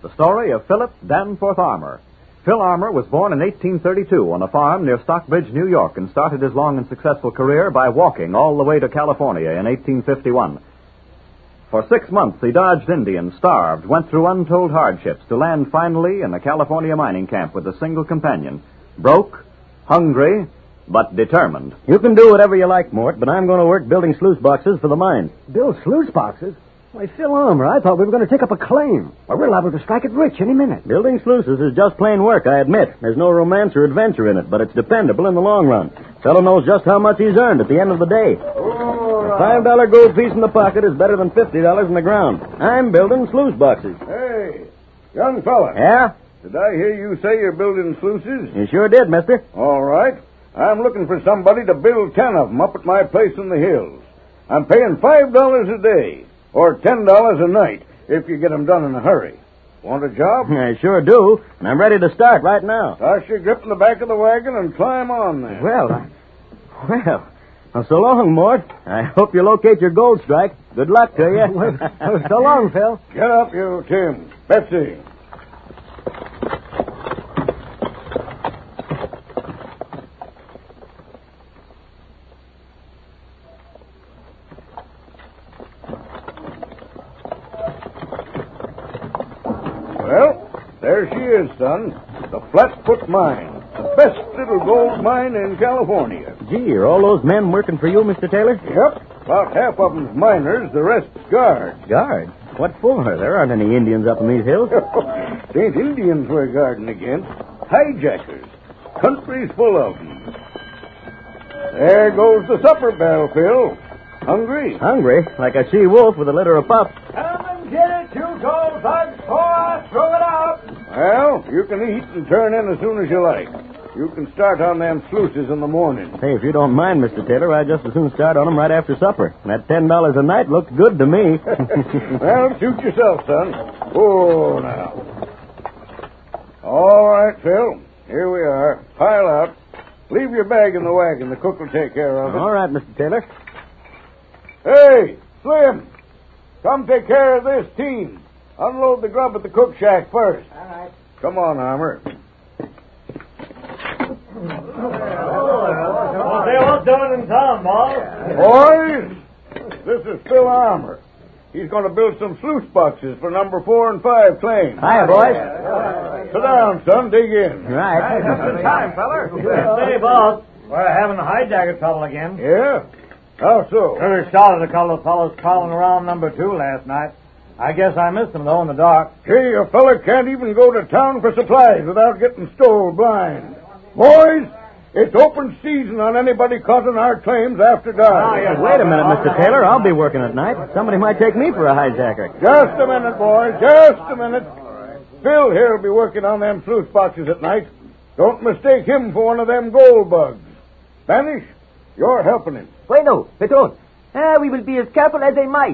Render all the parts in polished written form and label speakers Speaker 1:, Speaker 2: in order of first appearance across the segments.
Speaker 1: the story of Philip Danforth Armour. Phil Armour was born in 1832 on a farm near Stockbridge, New York, and started his long and successful career by walking all the way to California in 1851. For 6 months, he dodged Indians, starved, went through untold hardships to land finally in a California mining camp with a single companion. Broke, hungry, but determined.
Speaker 2: You can do whatever you like, Mort, but I'm going to work building sluice boxes for the mine.
Speaker 3: Build sluice boxes? Why, Phil Armour, I thought we were going to take up a claim. Well, we're liable to strike it rich any minute.
Speaker 2: Building sluices is just plain work, I admit. There's no romance or adventure in it, but it's dependable in the long run. Fellow knows just how much he's earned at the end of the day. A $5 gold piece in the pocket is better than $50 in the ground. I'm building sluice boxes.
Speaker 4: Hey, young fella.
Speaker 2: Yeah?
Speaker 4: Did I hear you say you're building sluices?
Speaker 2: You sure did, mister.
Speaker 4: All right. I'm looking for somebody to build 10 of them up at my place in the hills. I'm paying $5 a day, or $10 a night, if you get them done in a hurry. Want a job?
Speaker 2: I sure do, and I'm ready to start right now.
Speaker 4: Toss your grip in the back of the wagon and climb on there.
Speaker 2: Well, so long, Mort. I hope you locate your gold strike. Good luck to you.
Speaker 3: So long, Phil.
Speaker 4: Get up, you Tim. Betsy. Well, there she is, son. The Flatfoot Mine. The best little gold mine in California.
Speaker 2: Gee, are all those men working for you, Mr. Taylor?
Speaker 4: Yep. About half of them's miners, the rest's guards.
Speaker 2: Guards? What for? There aren't any Indians up in these hills.
Speaker 4: It ain't Indians we're guarding against. Hijackers. Country's full of them. There goes the supper bell, Phil. Hungry?
Speaker 2: Hungry? Like a she-wolf with a litter of pups.
Speaker 5: Come and get it, you gold bugs, before I throw it out.
Speaker 4: Well, you can eat and turn in as soon as you like. You can start on them sluices in the morning.
Speaker 2: Hey, if you don't mind, Mr. Taylor, I'd just as soon start on them right after supper. That $10 a night looks good to me.
Speaker 4: Well, suit yourself, son. Oh, now. All right, Phil. Here we are. Pile out. Leave your bag in the wagon. The cook will take care of it.
Speaker 2: All right, Mr. Taylor.
Speaker 4: Hey, Slim. Come take care of this team. Unload the grub at the cook shack first.
Speaker 5: All right.
Speaker 4: Come on, Armour.
Speaker 5: What's doing in town,
Speaker 4: Boys, this is Phil Armour. He's going to build some sluice boxes for number 4 and 5 claims.
Speaker 2: Hiya, boys.
Speaker 4: Sit down, son. Dig in.
Speaker 2: Right.
Speaker 5: Just in time, feller. Say, boss, we're having hijacker trouble again.
Speaker 4: Yeah? How so?
Speaker 5: Sure shot at a couple of fellows crawling around number 2 last night. I guess I missed them, though, in the dark.
Speaker 4: Gee, a fella can't even go to town for supplies without getting stole blind. Boys, it's open season on anybody caught in our claims after dark.
Speaker 2: Wait a minute, Mr. Taylor. I'll be working at night. Somebody might take me for a hijacker.
Speaker 4: Just a minute, boys. Just a minute. Phil here will be working on them sluice boxes at night. Don't mistake him for one of them gold bugs. Spanish, you're helping him.
Speaker 6: Bueno, Petron. We will be as careful as a mice.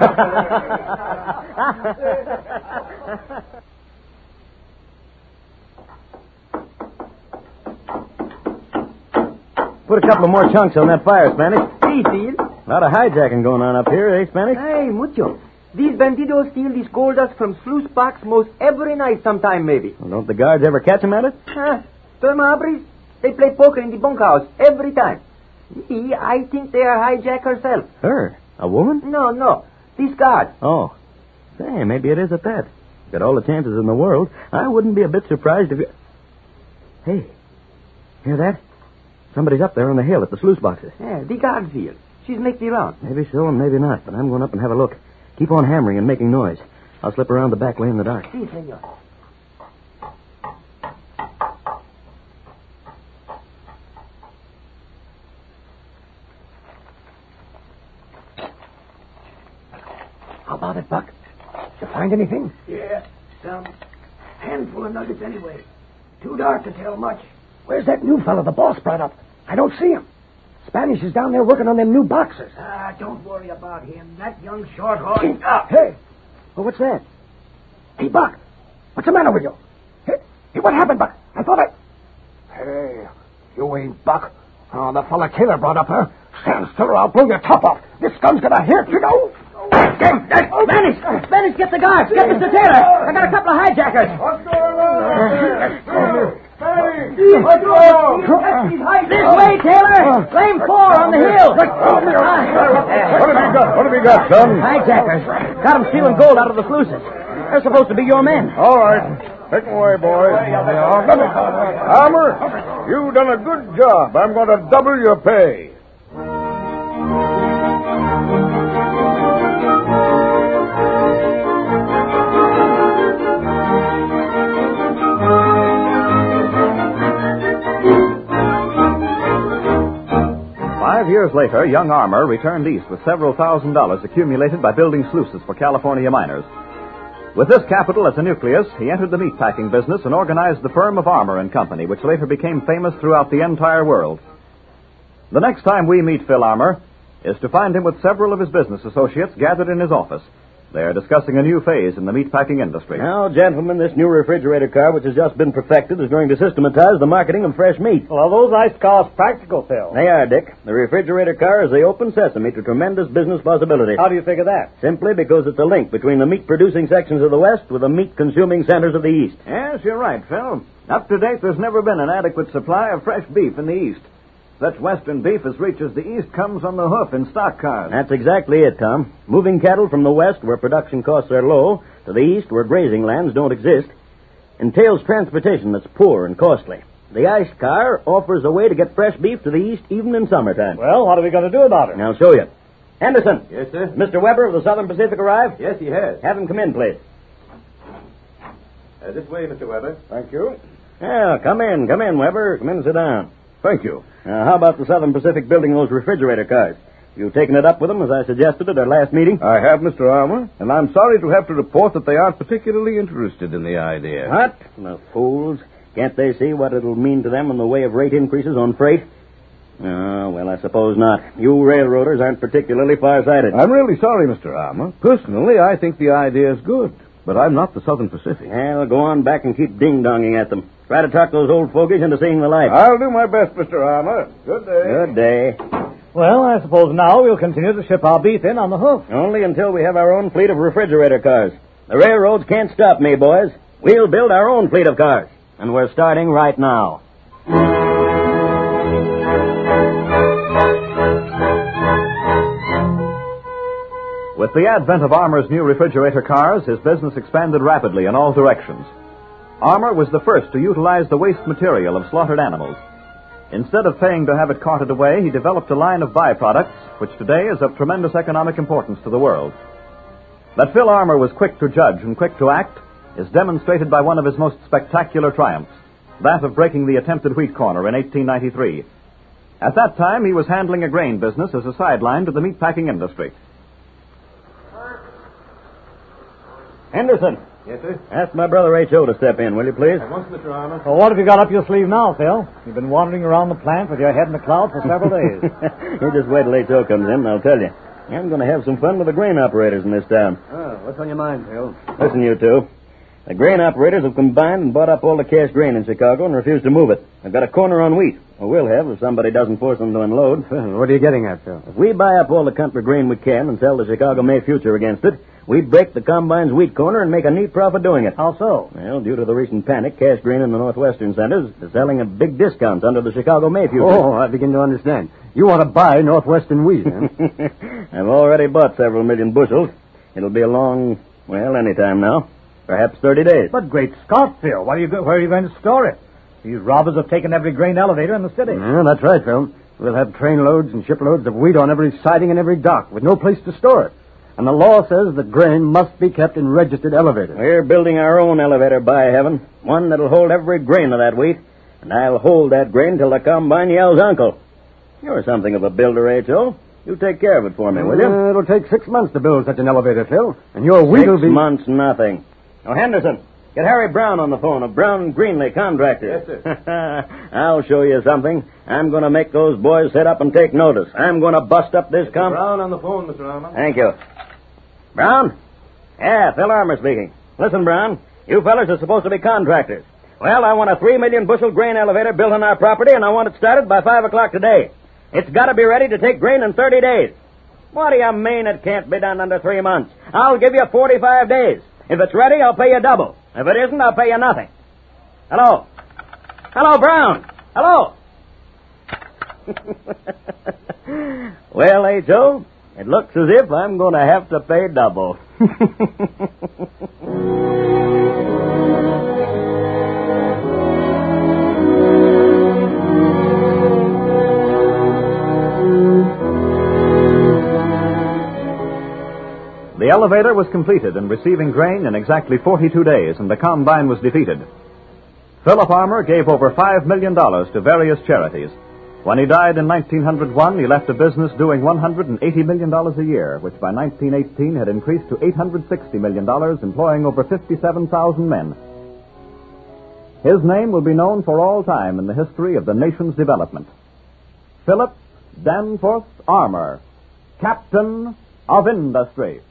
Speaker 2: Put a couple of more chunks on that fire, Spanish.
Speaker 6: Si, Phil.
Speaker 2: A lot of hijacking going on up here, eh, Spanish?
Speaker 6: Ay, mucho. These bandidos steal this gold dust from sluice box most every night sometime, maybe.
Speaker 2: Well, don't the guards ever catch them at it?
Speaker 6: Toma Abris, they play poker in the bunkhouse every time. I think they are hijack herself.
Speaker 2: Her? A woman?
Speaker 6: No. This guard.
Speaker 2: Oh. Say, maybe it is at that. Got all the chances in the world. I wouldn't be a bit surprised if you... Hey, hear that? Somebody's up there on the hill at the sluice boxes.
Speaker 6: Yeah, the guard's here. She's make the round.
Speaker 2: Maybe so and maybe not, but I'm going up and have a look. Keep on hammering and making noise. I'll slip around the back way in the dark.
Speaker 6: Si, senor.
Speaker 3: How about it, Buck? Did you find anything?
Speaker 5: Yeah, some handful of nuggets anyway. Too dark to tell much.
Speaker 3: Where's that new fellow the boss brought up? I don't see him. Spanish is down there working on them new boxes.
Speaker 5: Don't worry about him. That young short-horse...
Speaker 3: Hey! Well, what's that? Hey, Buck! What's the matter with you? Hey, what happened, Buck? I thought I... Hey, you ain't Buck. Oh, the fella Taylor brought up, huh? Stand still or I'll blow your top off. This gun's gonna hurt, you know.
Speaker 6: Vanish, get the guards. Get Mr. Taylor. I got a couple of hijackers.
Speaker 4: What's going on?
Speaker 6: This way, Taylor. Lane 4 on the hill.
Speaker 4: What have you got, son?
Speaker 6: Hijackers. Got them stealing gold out of the sluices. They're supposed to be your men.
Speaker 4: All right. Take them away, boys. Armour, you've done a good job. I'm going to double your pay.
Speaker 1: 5 years later, young Armour returned east with several $1,000s accumulated by building sluices for California miners. With this capital as a nucleus, he entered the meatpacking business and organized the firm of Armour and Company, which later became famous throughout the entire world. The next time we meet Phil Armour is to find him with several of his business associates gathered in his office. They are discussing a new phase in the meatpacking industry.
Speaker 2: Now, gentlemen, this new refrigerator car, which has just been perfected, is going to systematize the marketing of fresh meat.
Speaker 5: Well, are those iced cars practical, Phil?
Speaker 2: They are, Dick. The refrigerator car is the open sesame to tremendous business possibilities.
Speaker 5: How do you figure that?
Speaker 2: Simply because it's a link between the meat-producing sections of the West with the meat-consuming centers of the East.
Speaker 1: Yes, you're right, Phil. Up to date, there's never been an adequate supply of fresh beef in the East. Such Western beef as reaches the East comes on the hoof in stock cars.
Speaker 2: That's exactly it, Tom. Moving cattle from the West, where production costs are low, to the East, where grazing lands don't exist, entails transportation that's poor and costly. The iced car offers a way to get fresh beef to the East even in summertime.
Speaker 5: Well, what are we going to do about it?
Speaker 2: I'll show you. Henderson.
Speaker 6: Yes, sir?
Speaker 2: Mr. Weber of the Southern Pacific arrived?
Speaker 6: Yes, he has.
Speaker 2: Have him come in, please.
Speaker 6: This way, Mr. Weber.
Speaker 4: Thank you.
Speaker 2: Yeah, come in, Weber. Come in and sit down.
Speaker 4: Thank you.
Speaker 2: How about the Southern Pacific building those refrigerator cars? You've taken it up with them, as I suggested at our last meeting?
Speaker 4: I have, Mr. Armour, and I'm sorry to have to report that they aren't particularly interested in the idea.
Speaker 2: What? The fools. Can't they see what it'll mean to them in the way of rate increases on freight? Oh, well, I suppose not. You railroaders aren't particularly far-sighted.
Speaker 4: I'm really sorry, Mr. Armour. Personally, I think the idea is good, but I'm not the Southern Pacific.
Speaker 2: Well, go on back and keep ding-donging at them. Try to talk those old fogies into seeing the light.
Speaker 4: I'll do my best, Mr. Armour. Good day.
Speaker 2: Good day.
Speaker 5: Well, I suppose now we'll continue to ship our beef in on the hoof.
Speaker 2: Only until we have our own fleet of refrigerator cars. The railroads can't stop me, boys. We'll build our own fleet of cars. And we're starting right now.
Speaker 1: With the advent of Armour's new refrigerator cars, his business expanded rapidly in all directions. Armour was the first to utilize the waste material of slaughtered animals. Instead of paying to have it carted away, he developed a line of byproducts, which today is of tremendous economic importance to the world. That Phil Armour was quick to judge and quick to act is demonstrated by one of his most spectacular triumphs, that of breaking the attempted wheat corner in 1893. At that time, he was handling a grain business as a sideline to the meatpacking industry.
Speaker 2: Henderson.
Speaker 6: Yes, sir?
Speaker 2: Ask my brother H.O. to step in, will you, please?
Speaker 6: At once, Mr. Armour.
Speaker 5: Well, what have you got up your sleeve now, Phil? You've been wandering around the plant with your head in the clouds for several days.
Speaker 2: You just wait till H.O. comes in, and I'll tell you. I'm going to have some fun with the grain operators in this town.
Speaker 6: Oh, what's on your mind, Phil?
Speaker 2: Listen, you two. The grain operators have combined and bought up all the cash grain in Chicago and refused to move it. They've got a corner on wheat. Or will have if somebody doesn't force them to unload.
Speaker 3: What are you getting at, Phil?
Speaker 2: If we buy up all the country grain we can and sell the Chicago May future against it, we break the combine's wheat corner and make a neat profit doing it.
Speaker 5: How so?
Speaker 2: Well, due to the recent panic, cash grain in the northwestern centers is selling at big discounts under the Chicago May future.
Speaker 3: Oh, I begin to understand. You want to buy Northwestern wheat, huh?
Speaker 2: I've already bought several million bushels. It'll be along, well, any time now. Perhaps 30 days.
Speaker 5: But great Scott, Phil, where are you going to store it? These robbers have taken every grain elevator in the city.
Speaker 3: Yeah, that's right, Phil. We'll have train loads and shiploads of wheat on every siding and every dock with no place to store it. And the law says that grain must be kept in registered elevators.
Speaker 2: We're building our own elevator, by heaven. One that'll hold every grain of that wheat. And I'll hold that grain till the combine yells uncle. You're something of a builder, H.O. You take care of it for me, will you?
Speaker 3: It'll take 6 months to build such an elevator, Phil. And your wheat will be...
Speaker 2: 6 months, nothing. Oh, Henderson, get Harry Brown on the phone of Brown Greenley Contractors.
Speaker 6: Yes, sir.
Speaker 2: I'll show you something. I'm going to make those boys sit up and take notice. I'm going to bust up this
Speaker 6: Brown on the phone, Mr. Armour.
Speaker 2: Thank you. Brown? Yeah, Phil Armour speaking. Listen, Brown, you fellas are supposed to be contractors. Well, I want a 3 million bushel grain elevator built on our property, and I want it started by 5 o'clock today. It's got to be ready to take grain in 30 days. What do you mean it can't be done under 3 months? I'll give you 45 days. If it's ready, I'll pay you double. If it isn't, I'll pay you nothing. Hello? Hello, Brown? Hello? Well, H.O., it looks as if I'm going to have to pay double.
Speaker 1: The elevator was completed and receiving grain in exactly 42 days, and the combine was defeated. Philip Armour gave over $5 million to various charities. When he died in 1901, he left a business doing $180 million a year, which by 1918 had increased to $860 million, employing over 57,000 men. His name will be known for all time in the history of the nation's development. Philip Danforth Armour, Captain of Industry.